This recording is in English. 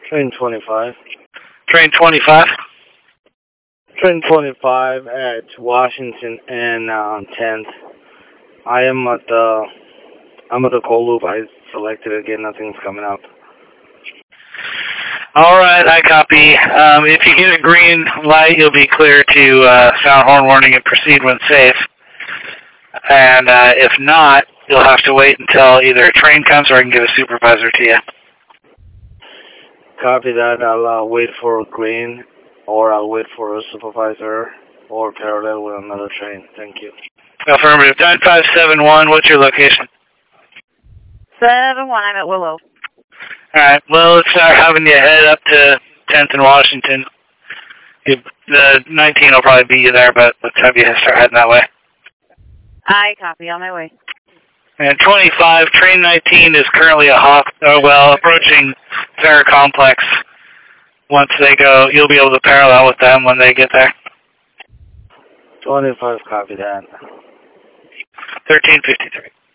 Train 25. Train 25. Train 25 at Washington and 10th. I'm at the cold loop. I selected it again. Nothing's coming up. All right, I copy. If you get a green light, you'll be clear to sound horn warning and proceed when safe. And if not, you'll have to wait until either a train comes or I can get a supervisor to you. Copy that. I'll wait for green, or I'll wait for a supervisor, or parallel with another train. Thank you. Affirmative. 9571, what's your location? 7-1, I'm at Willow. Alright, well, let's start having you head up to 10th and Washington. The 19 will probably be you there, but let's have you start heading that way. I copy, on my way. And 25, train 19 is currently approaching Fair Complex. Once they go, you'll be able to parallel with them when they get there. 25, copy that. 1353.